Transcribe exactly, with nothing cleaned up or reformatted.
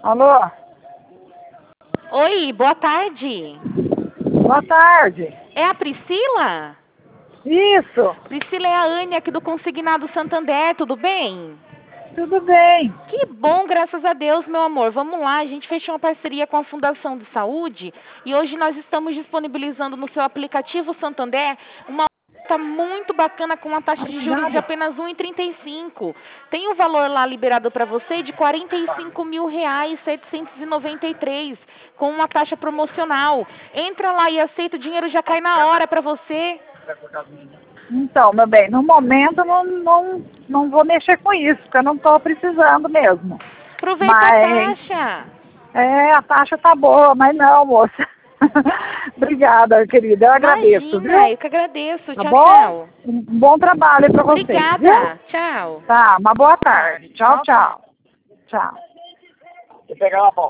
Alô? Oi, boa tarde. Boa tarde. É a Priscila? Isso. Priscila é a Anne aqui do Consignado Santander, tudo bem? Tudo bem. Que bom, graças a Deus, meu amor. Vamos lá, a gente fechou uma parceria com a Fundação de Saúde e hoje nós estamos disponibilizando no seu aplicativo Santander uma oferta muito bacana com uma taxa de juros de Obrigada. apenas um vírgula trinta e cinco. Tem um valor lá liberado para você de quarenta e cinco mil reais, setecentos e noventa e três, com uma taxa promocional. Entra lá e aceita, o dinheiro já cai na hora para você. Então, meu bem, no momento eu não, não, não vou mexer com isso, porque eu não estou precisando mesmo. Aproveita a Mas, taxa. é, a taxa tá boa, mas não, moça. Obrigada, querida, eu agradeço, Imagina, eu viu? que agradeço. Tá Tchau, bom? tchau. Um bom trabalho para vocês, viu? Obrigada. Tchau. Tá, uma boa tarde. Tchau, tchau. Tchau.